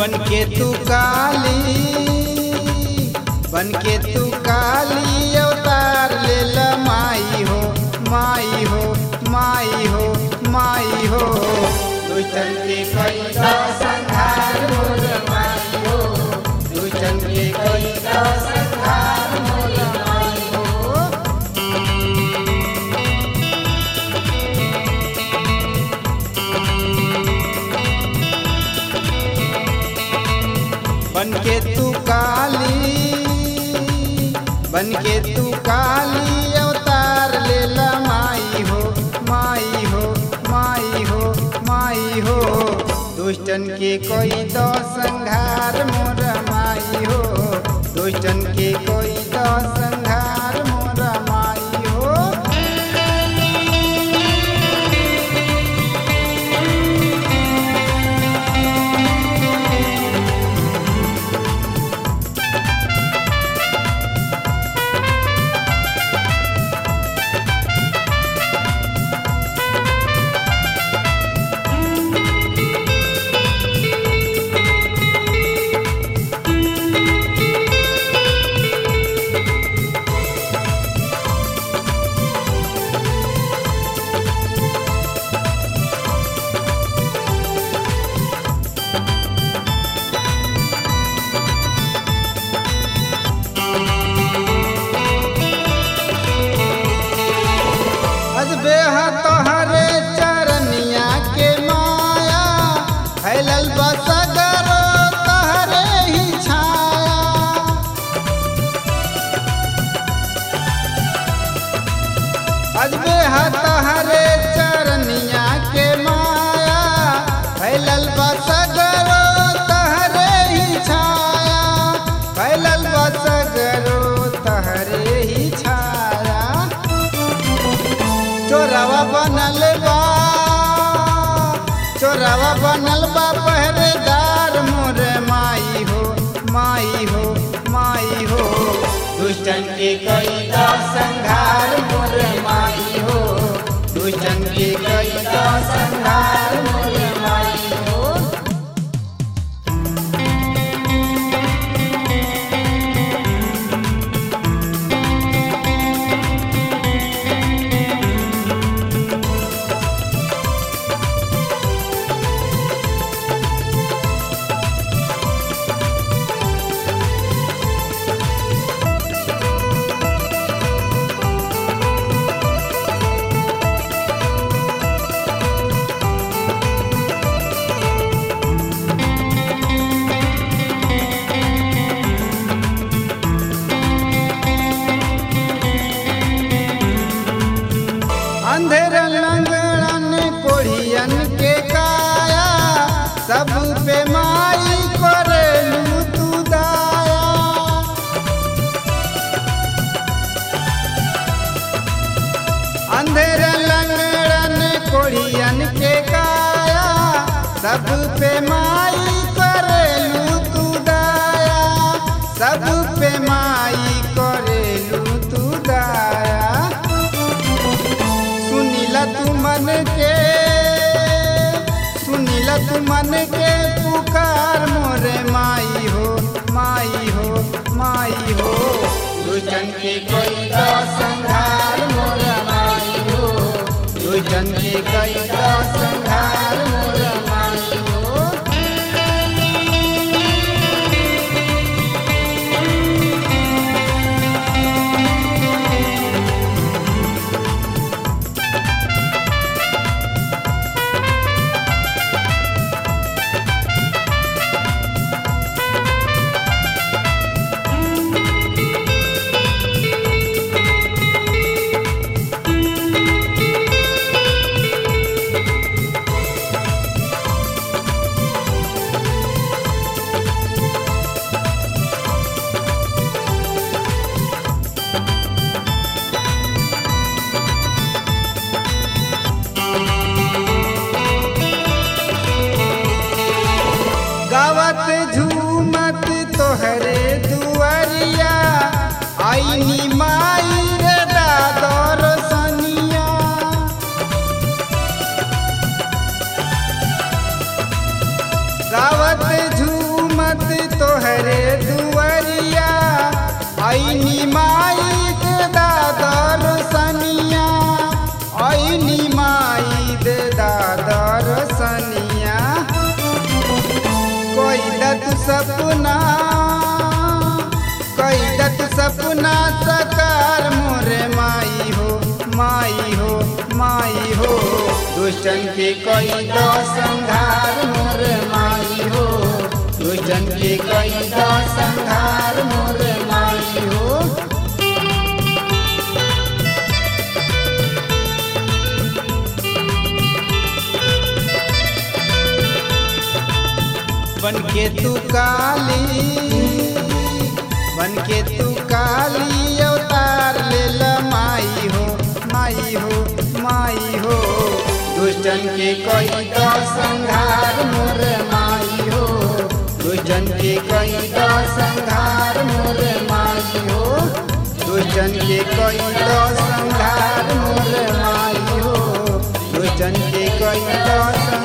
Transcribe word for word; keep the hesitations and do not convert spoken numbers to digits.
बन के तू काली बन के तू काली अवतार ले ला माई हो माई हो माई हो माई हो दुष्टन के कई संहार मोर माई हो दुष्टन के कई संहार मोर माई हो बन के तू काली बन के तू काली अवतार ले ला माई हो माई हो माई हो माई हो दुष्टन के कोई दो संहार मोर माई हो दुष्टन के कोई दो संहार मोर माई हो तोहरे चरनिया के माया फैलल बसगरो तोहरे ही छाया अजबे तोहरे चरनिया के माया फैलल बसगरो तोहरे ही छाया फैलल बसगरो तोहरे ही छाया चोरावा बनल बा चोरावा बनल बा पहरेदार मोर माई हो माई हो माई हो दुष्टन के कई दा संहार मोर माई हो दुष्टन के कई दा संहार मोर माई हो अंधेरा लंगड़न कोढ़ियन के काया सब पे माई करेलू तू दाया अंधेरा लंगड़न कोढ़ियन के काया सब पे माई करेलू तू दाया सब पे माई करेलू तू दाया सुनीला तू मन के सुनीला तू मन के पुकार मोरे माई हो माई हो माई हो दुष्टन के कोई दा संहार मोर माई हो दुष्टन के कोई दा संहार मोर माई हो गावत झूमत तोहरे दुआरिया आईनी माई रे दादर सनिया गावत झूमत दुष्टन के कई दो संहार मोर माई हो, दुष्टन के कई दो संहार मोर माई हो। बन के तू काली, बन के तू काली अवतार ले ला माई हो, माई हो, माई हो। दुष्टन के कई दो संहार मोर माई हो, दुष्टन के कई दो संहार मोर माई हो, दुष्टन के कई दो संहार मोर माई हो, दुष्टन के कई दो